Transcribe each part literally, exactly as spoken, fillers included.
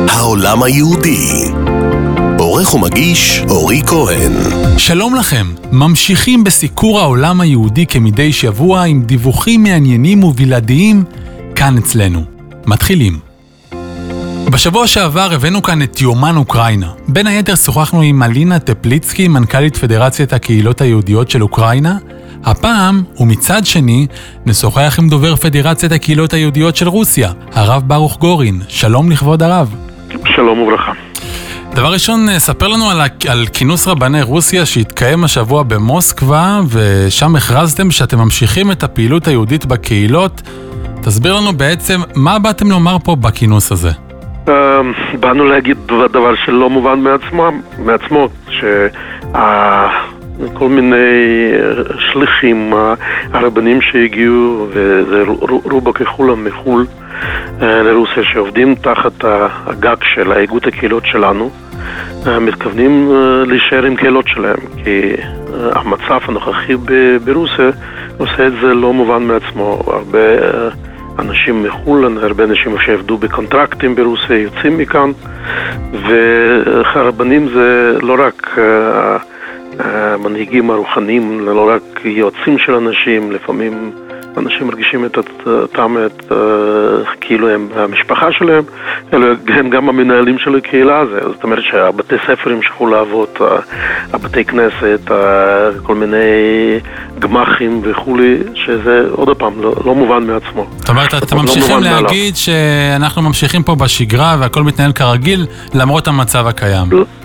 העולם היהודי. עורך ומגיש אורי כהן. שלום לכם, ממשיכים בסיקור העולם היהודי כמדי שבוע עם דיווחים מעניינים ובלעדיים כאן אצלנו. מתחילים. בשבוע שעבר הבאנו כאן את יומן אוקראינה. בין היתר שוחחנו עם אלינה טפליצקי, מנכ"לית פדרציית הקהילות היהודיות של אוקראינה. הפעם, ומצד שני, נשוחח עם דובר פדרציית הקהילות היהודיות של רוסיה, הרב ברוך גורין. שלום לכבוד הרב. שלום וברכה. דבר ראשון, ספר לנו על, על כינוס רבני רוסיה שהתקיים השבוע במוסקבה, ושם הכרזתם שאתם ממשיכים את הפעילות היהודית בקהילות. תסביר לנו בעצם מה באתם לומר פה בכינוס הזה. באנו להגיד דבר שלא מובן מעצמם, מעצמו, שכל מיני שליחים, הרבנים שהגיעו, וזה רובו ככולם מחול לרוסיה, שעובדים תחת הגג של האיגוד הקהילות שלנו, מתכוונים להישאר עם קהילות שלהם, כי המצב הנוכחי ברוסיה עושה את זה לא מובן מעצמו. הרבה אנשים מחול, הרבה אנשים שעבדו בקונטרקטים ברוסיה יוצאים מכאן, והרבנים זה לא רק המנהיגים הרוחניים, לא רק יועצים של אנשים, לפעמים אנשים מרגישים את אותם, את, כאילו הם המשפחה שלהם, אלא הם גם המנהלים של הקהילה הזה. זאת אומרת שהבתי ספר המשיכו לעבוד, הבתי כנסת, כל מיני גמחים וכולי, שזה עוד פעם לא, לא מובן מעצמו. זאת אומרת, אתם ממשיכים לא להגיד שאנחנו ממשיכים פה בשגרה והכל מתנהל כרגיל למרות המצב הקיים.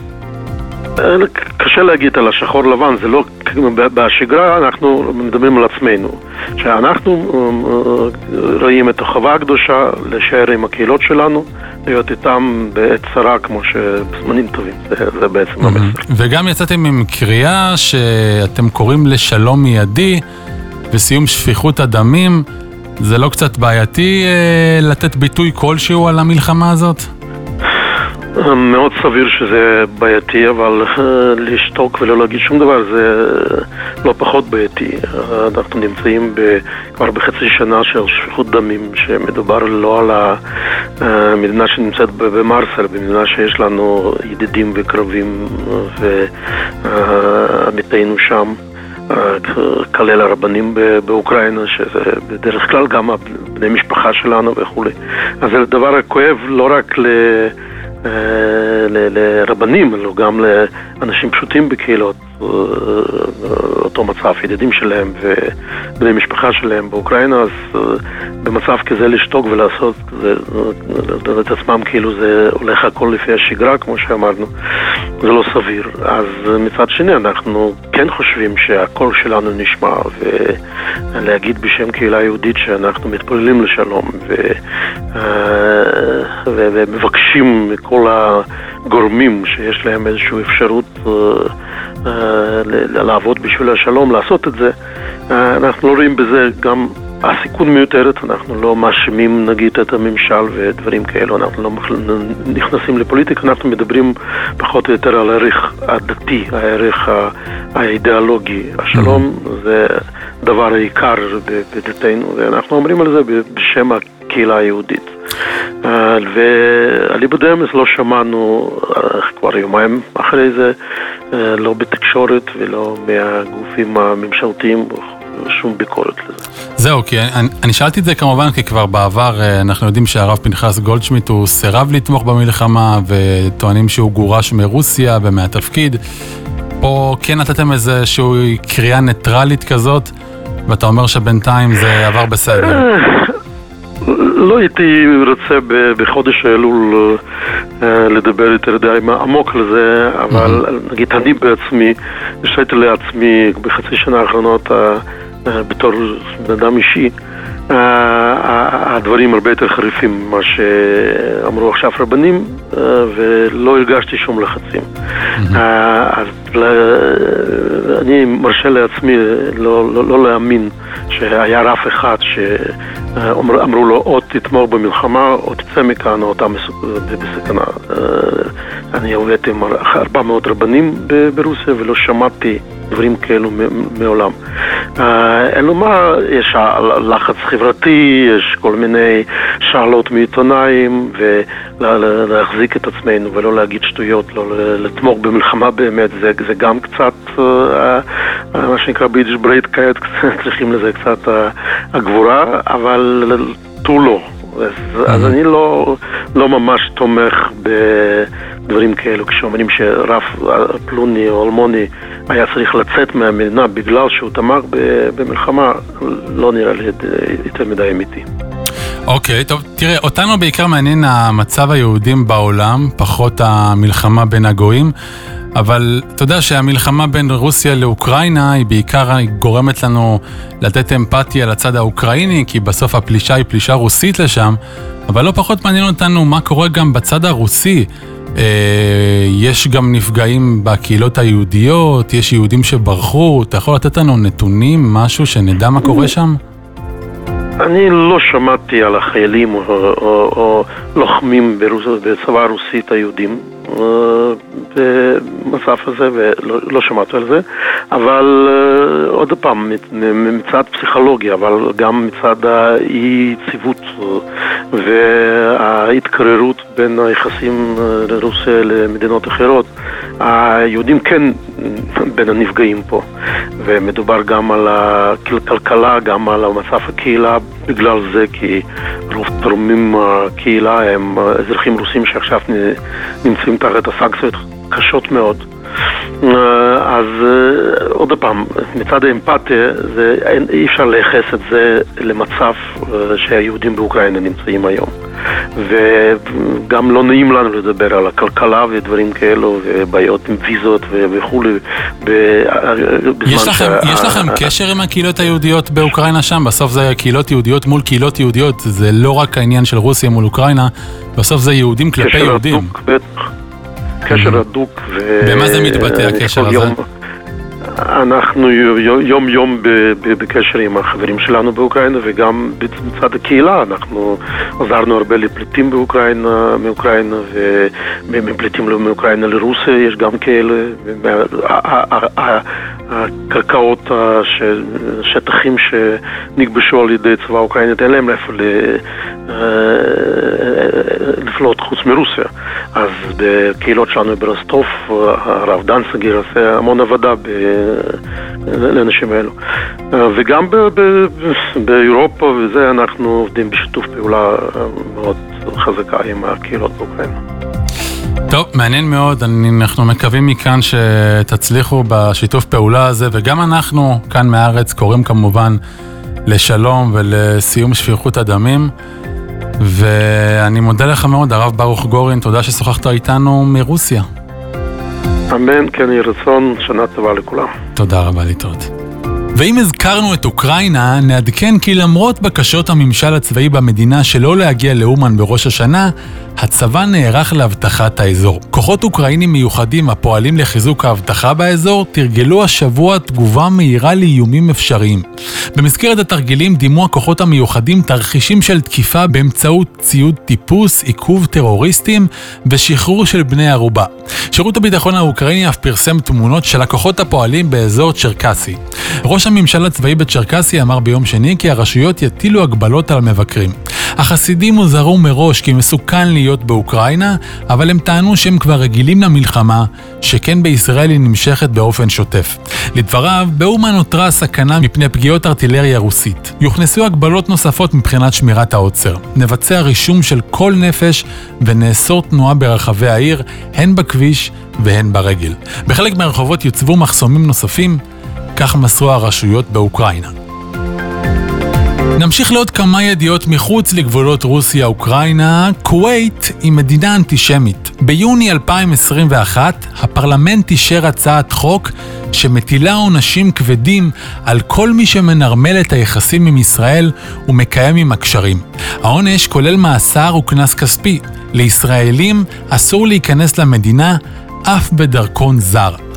קשה להגיד על השחור לבן, זה לא, בשגרה אנחנו מדברים על עצמנו, שאנחנו רואים את החובה הקדושה להישאר עם הקהילות שלנו, להיות איתם בעת צרה כמו שבזמנים טובים, זה, זה בעצם mm-hmm. המסר. וגם יצאתם עם קריאה שאתם קוראים לשלום מיידי וסיום שפיכות הדמים. זה לא קצת בעייתי לתת ביטוי כלשהו על המלחמה הזאת? מאוד סביר שזה בעייתי, אבל לשתוק ולא להגיד שום דבר זה לא פחות בעייתי. אנחנו נמצאים כבר בחצי שנה של שפיכות דמים, שמדובר לא על המדינה שנמצאת במרסל, במדינה שיש לנו ידידים וקרבים ועמיתינו שם, כלל הרבנים באוקראינה, שזה בדרך כלל גם בני משפחה שלנו וכו'. אז זה דבר הכואב לא רק ל... לרבנים, אלא גם לאנשים פשוטים בקהילות, אותו מצב, ידידים שלהם ובני משפחה שלהם באוקראינה. אז במצב כזה לשתוק ולעשות את עצמם כאילו זה הולך הכל לפי השגרה, כמו שאמרנו, זה לא סביר. אז מצד שני אנחנו כן חושבים שהקול שלנו נשמע, ולהגיד בשם קהילה יהודית שאנחנו מתפללים לשלום ומבקשים מכל הגורמים שיש להם איזושהי אפשרות לעבוד בשביל השלום, לעשות את זה. אנחנו לא רואים בזה גם הסיכון מיותרת, אנחנו לא מאשימים נגיד את הממשל ודברים כאלו, אנחנו לא נכנסים לפוליטיקה, אנחנו מדברים פחות או יותר על הערך הדתי, הערך האידיאולוגי. השלום זה דבר העיקר בדתנו, ואנחנו אומרים על זה בשם הקהילה היהודית. ועליבא דאמס לא שמענו כבר יומיים אחרי זה, לא בתקשורת ולא מהגופים הממשלתיים, שום ביקורת לזה. זהו, כי אני, אני שאלתי את זה כמובן, כי כבר בעבר אנחנו יודעים שהרב פנחס גולדשמיט הוא סירב לתמוך במלחמה, וטוענים שהוא גורש מרוסיה ומהתפקיד. פה כן נתתם איזשהו קריאה ניטרלית כזאת, ואתה אומר שבינתיים זה עבר בסדר. לא הייתי רוצה בחודש אלול לדבר יותר די עמוק לזה, אבל נגיד אני בעצמי, השאיתי לעצמי בחצי שנה האחרונות בתור בן אדם אישי, הדברים הרבה יותר חריפים ממה שאמרו עכשיו רבנים, ולא הרגשתי שום לחצים. אז אני מרשה לעצמי לא להאמין שהיה רף אחד שאמרו לו או תתמוך במלחמה או תצא מכאן או אתה בסכנה. אני עובדתי עם ארבע מאות רבנים ברוסיה ולא שמעתי דברים כאלו מעולם. אין לו מה, יש לחץ חברתי, יש כל מיני שאלות מעיתונאים, ולהחזיק את עצמנו ולא להגיד שטויות, לא לתמוך במלחמה באמת, זה, זה גם קצת, מה שנקרא ביידיש ברייט כעת, צריכים לזה קצת הגבורה, אבל תו לא. אז, אז אני לא, לא ממש תומך בדברים כאלו, כשאומרים שרב פלוני או אלמוני היה צריך לצאת מהמדינה בגלל שהוא תמך במלחמה, לא נראה לי יותר מדי אמיתי. אוקיי, טוב, תראה, אותנו בעיקר מעניין המצב היהודים בעולם, פחות המלחמה בין הגויים, אבל אתה יודע שהמלחמה בין רוסיה לאוקראינה היא בעיקר גורמת לנו לתת אמפתיה לצד האוקראיני, כי בסוף הפלישה היא פלישה רוסית לשם, אבל לא פחות מעניין אותנו מה קורה גם בצד הרוסי. אה, יש גם נפגעים בקהילות היהודיות, יש יהודים שברחו, אתה יכול לתת לנו נתונים, משהו שנדע מה קורה שם? אני לא שמעתי על החיילים או, או, או לוחמים בצבא הרוסית היהודים במצב הזה, ולא לא שמעתי על זה, אבל עוד פעם, מצד פסיכולוגיה, אבל גם מצד האי-יציבות וההתקררות בין היחסים לרוסיה למדינות אחרות, היהודים כן בין הנפגעים פה, ומדובר גם על הכלכלה, גם על המצב הקהילה, בגלל זה כי רוב תורמים הקהילה הם אזרחים רוסים שעכשיו נמצאים תחת הסנקציות קשות מאוד. אז עוד פעם, מצד האמפתיה, זה, אי אפשר לייחס את זה למצב שהיהודים באוקראינה נמצאים היום. וגם לא נעים לנו לדבר על הכלכלה ודברים כאלו, ובעיות עם ויזות וכו'. יש לכם, יש לכם קשר עם הקהילות היהודיות באוקראינה שם? בסוף זה קהילות יהודיות מול קהילות יהודיות, זה לא רק העניין של רוסיה מול אוקראינה, בסוף זה יהודים כלפי יהודים. קשר הדוק, בטח. קשר הדוק. במה זה מתבטא הקשר הזה? אנחנו יום יום בקשר עם החברים שלנו באוקראינה, וגם בצד הקהילה אנחנו עזרנו הרבה לפליטים באוקראינה, מאוקראינה, ומפליטים מאוקראינה לרוסיה, יש גם כאלה. הקרקעות, השטחים שנכבשו על ידי צבא אוקראינית, אין להם איפה לפלוט חוץ מרוסיה. אז בקהילות שלנו ברוסטוב, הרב דנציגר עושה המון עבודה לאנשים האלו. וגם באירופה וזה, אנחנו עובדים בשיתוף פעולה מאוד חזקה עם הקהילות באוקראינה. טוב, מעניין מאוד, אנחנו מקווים מכאן שתצליחו בשיתוף פעולה הזה, וגם אנחנו כאן מארץ קוראים כמובן לשלום ולסיום שפיכות הדמים, ואני מודה לך מאוד, הרב ברוך גורין, תודה ששוחחת איתנו מרוסיה. אמן, כן יהי רצון, שנה טובה לכולם. תודה רבה, להתראות. ואם הזכרנו את אוקראינה, נעדכן כי למרות בקשות הממשל הצבאי במדינה שלא להגיע לאומן בראש השנה, הצבא נערך להבטחת האזור. כוחות אוקראינים מיוחדים הפועלים לחיזוק ההבטחה באזור תרגלו השבוע תגובה מהירה לאיומים אפשריים. במסגרת התרגילים דימו הכוחות המיוחדים תרחישים של תקיפה באמצעות ציוד טיפוס, עיכוב טרוריסטים ושחרור של בני ערובה. שירות הביטחון האוקראיני אף פרסם תמונות של הכוחות הפועלים באזור צ'רקסי. ראש הממשל הצבאי בצ'רקסי אמר ביום שני כי הרשויות יטילו הגבלות על מבקרים. החסידים הוזהרו מראש כי מסוכן להיות באוקראינה, אבל הם טענו שהם כבר רגילים למלחמה, שכן בישראל היא נמשכת באופן שוטף. לדבריו, באומן נותרה סכנה מפני פגיעות ארטילריה רוסית. יוכנסו הגבלות נוספות מבחינת שמירת העוצר. נבצע רישום של כל נפש ונאסור תנועה ברחבי העיר, הן בכביש והן ברגל. בחלק מהרחובות יוצבו מחסומים נוספים, כך מסרו הרשויות באוקראינה. נמשיך לעוד כמה ידיעות מחוץ לגבולות רוסיה-אוקראינה. כווית היא מדינה אנטישמית. ביוני אלפיים עשרים ואחת הפרלמנט אישר הצעת חוק שמטילה עונשים כבדים על כל מי שמנרמל את היחסים עם ישראל ומקיים עם הקשרים. העונש כולל מאסר וקנס כספי. לישראלים אסור להיכנס למדינה אף בדרכון זר.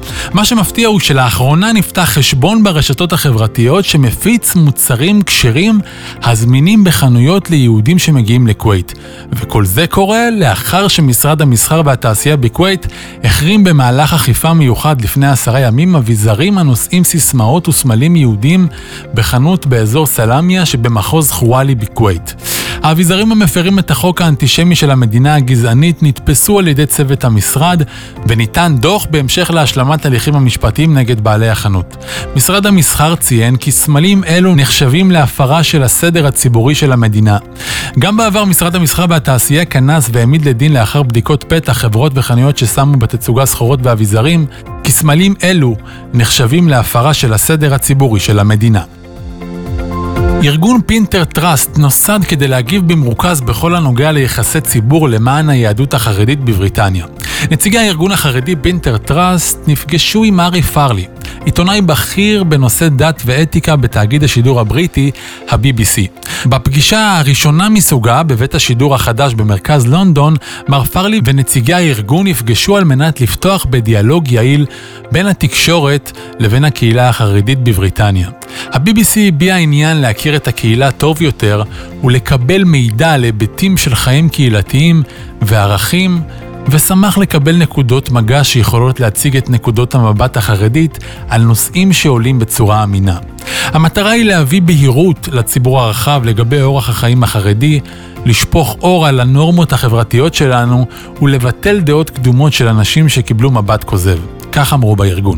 מה שמפתיע הוא שלאחרונה נפתח חשבון ברשתות החברתיות שמפיץ מוצרים כשרים הזמינים בחנויות ליהודים שמגיעים לכווית. וכל זה קורה לאחר שמשרד המסחר והתעשייה בכווית החרים במהלך אכיפה מיוחד לפני עשרה ימים אביזרים הנושאים סיסמאות וסמלים יהודים בחנות באזור סלמיה שבמחוז חואלי בכווית. האביזרים המפרים את החוק האנטישמי של המדינה הגזענית נתפסו על ידי צוות המשרד וניתן דוח בהמשך להשלמת הליכים המשפטיים נגד בעלי החנות. משרד המסחר ציין כי סמלים אלו נחשבים להפרה של הסדר הציבורי של המדינה. גם בעבר משרד המסחר והתעשייה כנס והעמיד לדין לאחר בדיקות פתח חברות וחנויות ששמו בתצוגה סחורות ואביזרים, כי סמלים אלו נחשבים להפרה של הסדר הציבורי של המדינה. ארגון פינטר טראסט נוסד כדי להגיב במרוכז בכל הנוגע ליחסי ציבור למען היהדות החרדית בבריטניה. נציגי הארגון החרדי פינטר טראסט נפגשו עם ארי פארלי, עיתונאי בכיר בנושא דת ואתיקה בתאגיד השידור הבריטי, ה-בי בי סי. בפגישה הראשונה מסוגה בבית השידור החדש במרכז לונדון, מר פארלי ונציגי הארגון נפגשו על מנת לפתוח בדיאלוג יעיל בין התקשורת לבין הקהילה החרדית בבריטניה. ה-בי בי סי הביע עניין להכיר את הקהילה טוב יותר ולקבל מידע על היבטים של חיים קהילתיים וערכים, ושמח לקבל נקודות מגע שיכולות להציג את נקודות המבט החרדית על נושאים שעולים בצורה אמינה. המטרה היא להביא בהירות לציבור הרחב לגבי אורח החיים החרדי, לשפוך אור על הנורמות החברתיות שלנו ולבטל דעות קדומות של אנשים שקיבלו מבט כוזב. כך אמרו בארגון.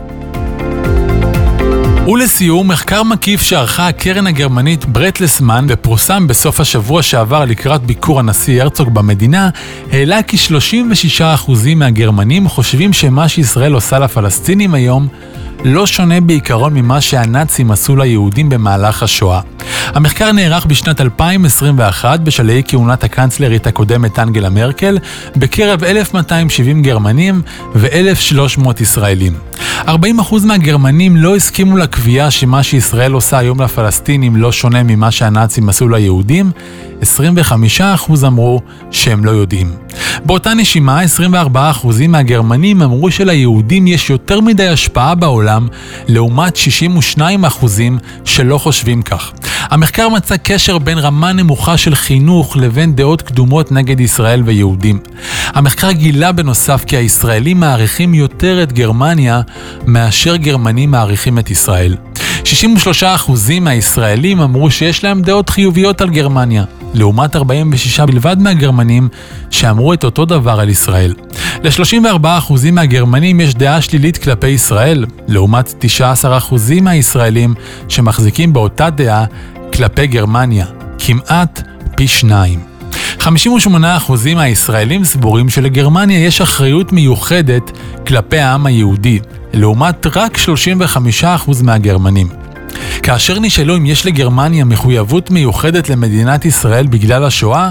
ולסיום, מחקר מקיף שערכה הקרן הגרמנית ברטלסמן ופורסם בסוף השבוע שעבר לקראת ביקור הנשיא הרצוג במדינה, העלה כי שלושים ושישה אחוז מהגרמנים חושבים שמה שישראל עושה לפלסטינים היום לא שונה בעיקרון ממה שהנאצים עשו ליהודים במהלך השואה. המחקר נערך בשנת אלפיים עשרים ואחת בשלהי כהונת הקנצלרית הקודמת אנגלה מרקל בקרב אלף מאתיים שבעים גרמנים ו-אלף ושלוש מאות ישראלים. ארבעים אחוז מהגרמנים לא הסכימו לקביעה שמה שישראל עושה היום לפלסטינים לא שונה ממה שהנאצים עשו ליהודים, עשרים וחמישה אחוז אמרו שהם לא יודעים. באותה נשימה, עשרים וארבעה אחוז מהגרמנים אמרו שליהודים יש יותר מדי השפעה בעולם, לעומת שישים ושניים אחוז שלא חושבים כך. המחקר מצא קשר בין רמה נמוכה של חינוך לבין דעות קדומות נגד ישראל ויהודים. המחקר גילה בנוסף כי הישראלים מעריכים יותר את גרמניה מאשר גרמנים מעריכים את ישראל. שישים ושלושה אחוז מהישראלים אמרו שיש להם דעות חיוביות על גרמניה, לעומת ארבעים ושישה בלבד מהגרמנים שאמרו את אותו דבר על ישראל. ל-שלושים וארבעה אחוז מהגרמנים יש דעה שלילית כלפי ישראל, לעומת תשעה עשר אחוז מהישראלים שמחזיקים באותה דעה כלפי גרמניה, כמעט פי שניים. חמישים ושמונה אחוז מהישראלים סבורים שלגרמניה יש אחריות מיוחדת כלפי העם היהודי, לעומת רק שלושים וחמישה אחוז מהגרמנים. כאשר נשאלו אם יש לגרמניה מחויבות מיוחדת למדינת ישראל בגלל השואה,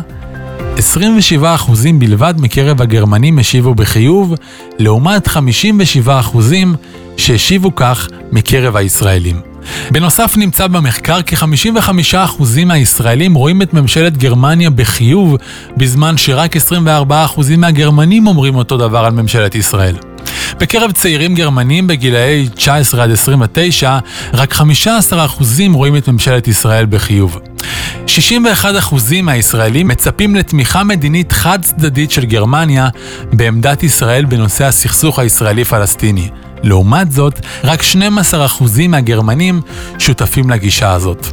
עשרים ושבעה אחוז בלבד מקרב הגרמנים השיבו בחיוב, לעומת חמישים ושבעה אחוז שהשיבו כך מקרב הישראלים. בנוסף נמצא במחקר כי חמישים וחמישה אחוז מהישראלים רואים את ממשלת גרמניה בחיוב, בזמן שרק עשרים וארבעה אחוז מהגרמנים אומרים אותו דבר על ממשלת ישראל. בקרב צעירים גרמנים בגילאי תשע עשרה עד עשרים ותשע, רק חמישה עשר אחוז רואים את ממשלת ישראל בחיוב. שישים ואחד אחוז מהישראלים מצפים לתמיכה מדינית חד צדדית של גרמניה בעמדת ישראל בנושא הסכסוך הישראלי-פלסטיני. לעומת זאת, רק שנים עשר אחוז מהגרמנים שותפים לגישה הזאת.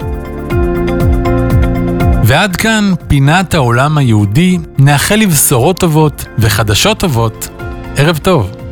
ועד כאן פינת העולם היהודי, נאחל לבשורות טובות וחדשות טובות. ערב טוב.